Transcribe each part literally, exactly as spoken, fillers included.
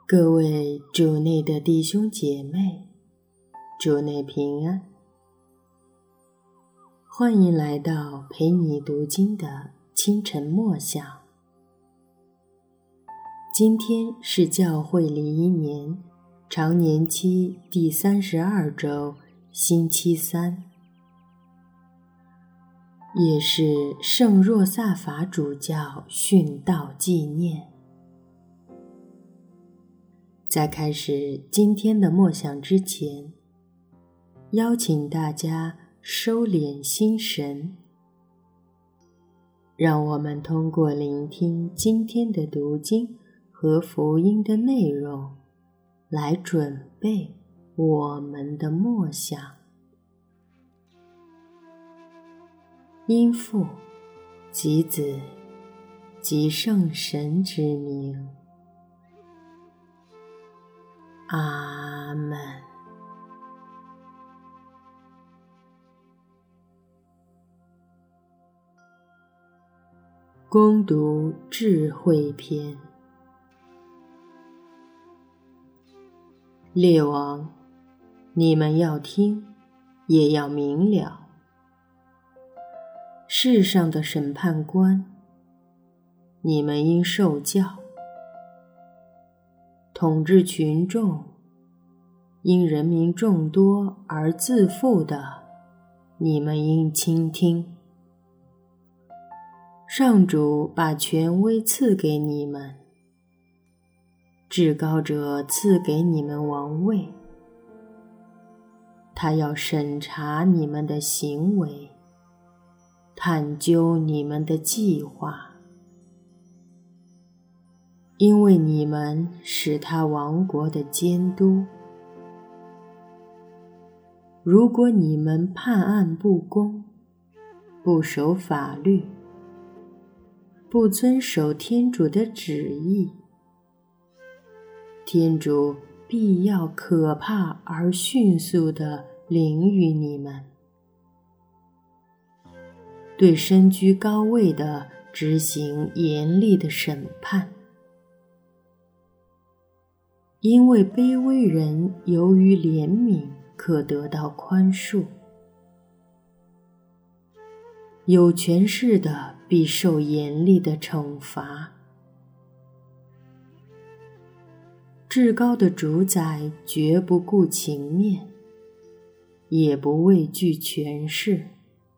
各位主内的弟兄姐妹，主内平安，欢迎来到陪你读经的清晨默想。今天是教会历一年常年期第三十二周星期三，也是圣若萨法主教殉道纪念。在开始今天的默想之前，邀请大家收敛心神，让我们通过聆听今天的读经和福音的内容，来准备我们的默想。因父及子及圣神之名，阿们。恭读智慧篇。列王，你们要听，也要明了。世上的审判官，你们应受教；统治群众，因人民众多而自负的，你们应倾听。上主把权威赐给你们，至高者赐给你们王位，他要审查你们的行为，探究你们的计划，因为你们是他王国的监督。如果你们判案不公，不守法律，不遵守天主的旨意，天主必要可怕而迅速地凌辱你们，对身居高位的执行严厉的审判。因为卑微人由于怜悯可得到宽恕，有权势的必受严厉的惩罚。至高的主宰绝不顾情面，也不畏惧权势，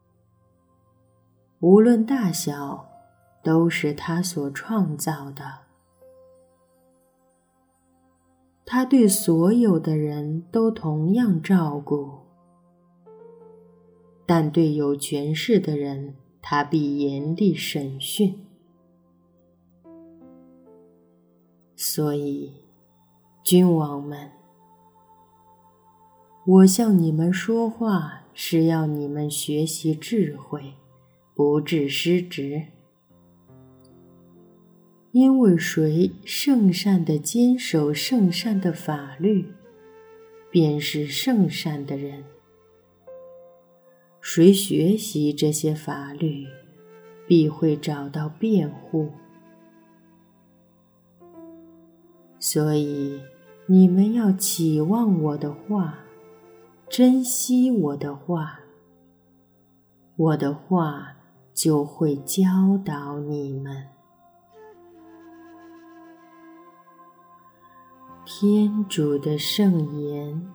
无论大小，都是他所创造的。他对所有的人都同样照顾，但对有权势的人，他必严厉审讯。所以，君王们，我向你们说话，是要你们学习智慧，不致失职。因为谁圣善地坚守圣善的法律，便是圣善的人。谁学习这些法律，必会找到辩护。所以你们要期望我的话，珍惜我的话，我的话就会教导你们。天主的圣言，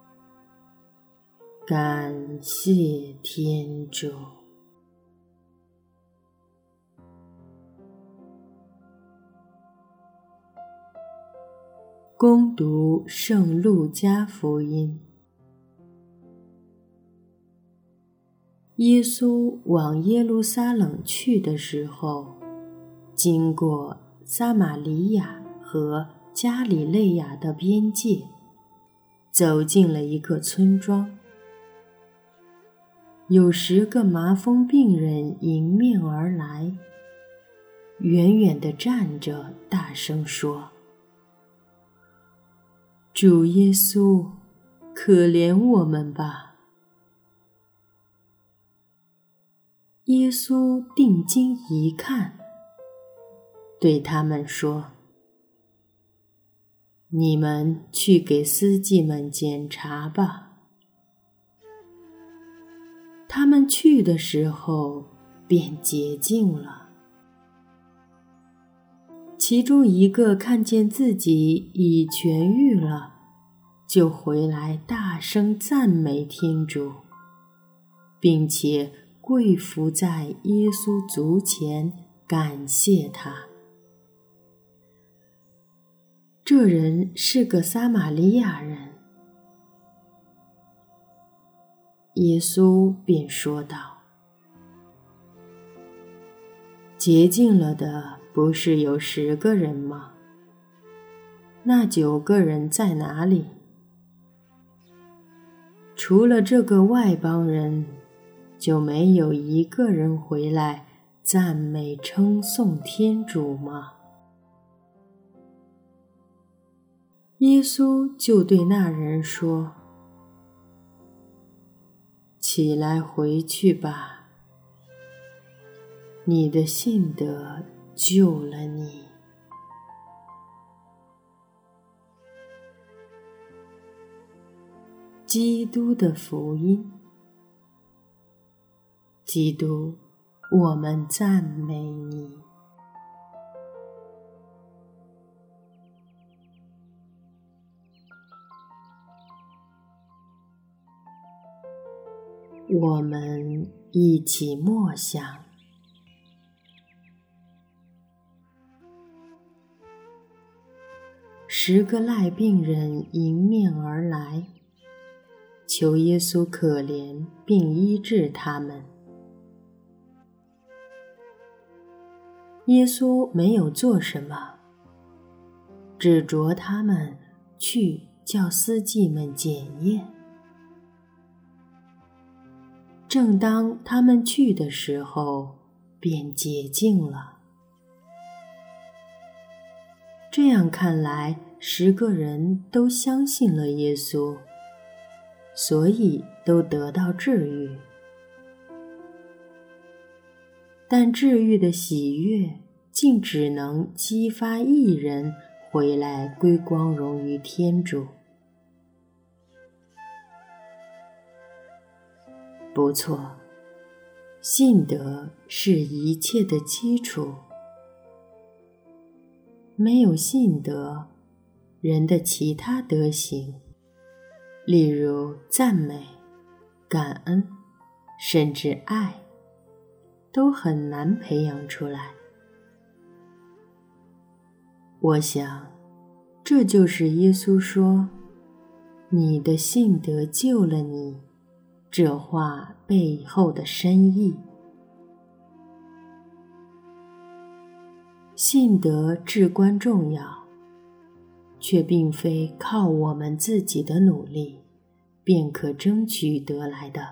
感谢天主。恭读圣路加福音。耶稣往耶路撒冷去的时候，经过撒玛黎雅和加里肋亚的边界，走进了一个村庄。有十个麻风病人迎面而来，远远地站着，大声说：主耶稣，可怜我们吧。耶稣定睛一看，对他们说： 你们去给司祭们检查吧。他们去的时候便洁净了。其中一个看见自己已痊愈了，就回来大声赞美天主，并且跪伏在耶稣足前感谢他。这人是个撒玛利亚人。耶稣便说道：洁净了的不是有十个人吗？那九个人在哪里？除了这个外邦人，就没有一个人回来赞美称颂天主吗？耶稣就对那人说：起来回去吧，你的信德救了你。基督的福音。基督，我们赞美你。我们一起默想。十个赖病人迎面而来，求耶稣可怜并医治他们。耶稣没有做什么，只着他们去叫司祭们检验。正当他们去的时候，便洁净了。这样看来，十个人都相信了耶稣，所以都得到治愈。但治愈的喜悦竟只能激发一人回来归光荣于天主。不错，信德是一切的基础。没有信德，人的其他德行，例如赞美、感恩，甚至爱，都很难培养出来。我想，这就是耶稣说：你的信德救了你，这话背后的深意。信德至关重要，却并非靠我们自己的努力便可争取得来的，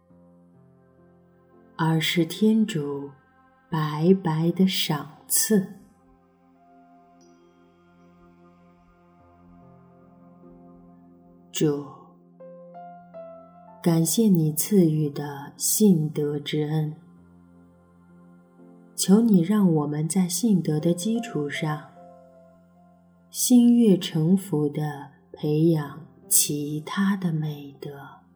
而是天主白白的赏赐。主，感谢你赐予的信德之恩，求你让我们在信德的基础上，心悦诚服地培养其他的美德。